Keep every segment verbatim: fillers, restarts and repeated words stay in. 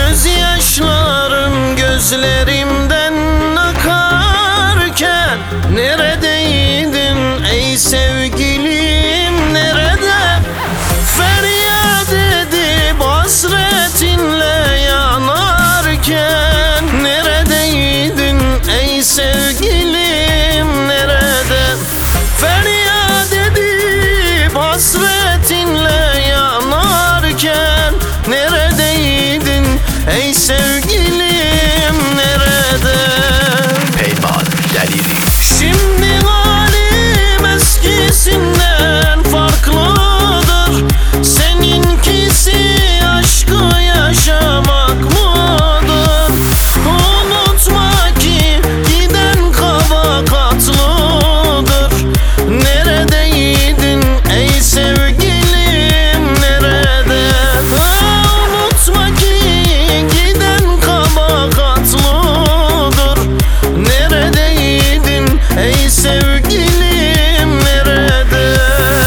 Gözyaşlarım gözlerimden akarken neredeydin ey sevgilim, nerede? Feryat edip hasretinle yanarken neredeydin ey sevgilim, nerede? Feryat edip hasretinle yanarken neredeydin ey sevgilim, nerede? Peyman Deliri. Şimdi halim eskisinden farklıdır. Seninkisi aşkı yaşamak mıdır? Unutma ki giden kabakatlıdır. Neredeydin ey sevgilim, nerede? Unutma ki giden kabakatlıdır. Neredeydin ey sevgilim, nerede?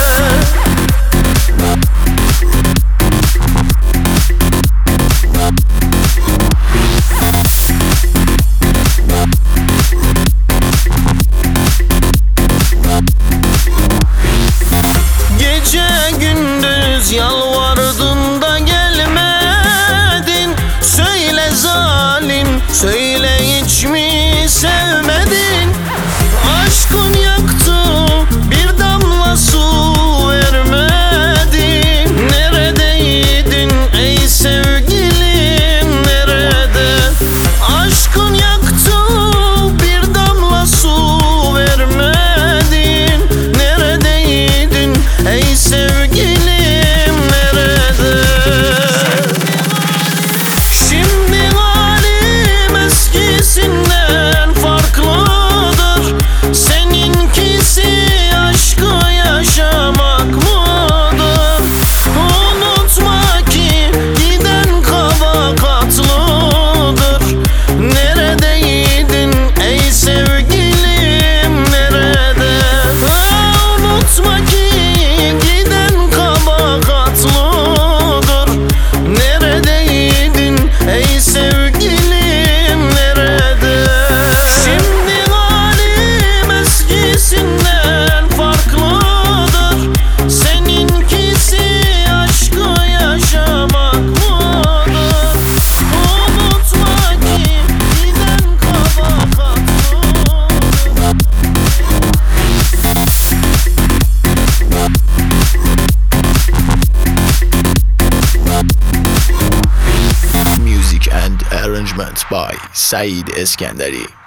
Gece gündüz yalvardım da gelmedin. Söyle zalim, söyle hiç mi sevmedin? Aşkın yaktı, bir damla su vermedin. Neredeydin ey sevgilim, nerede? Aşkın yaktı, bir damla su vermedin. Neredeydin ey sevgilim, nerede? Şimdi halim eskisinden farklıdır. Seninkisi aşkı yaşamak mıdır? Unutma ki giden kabakatlıdır. Neredeydin ey sevgilim, nerede? Unutma ki giden kabakatlıdır. Neredeydin ey sevgilim, nerede? Şimdi halim eskisinden farklıdır. Seninkisi aşkı yaşamak mıdır? Unutma ki giden kabakatlıdır. Music and arrangements by Said Eskandari.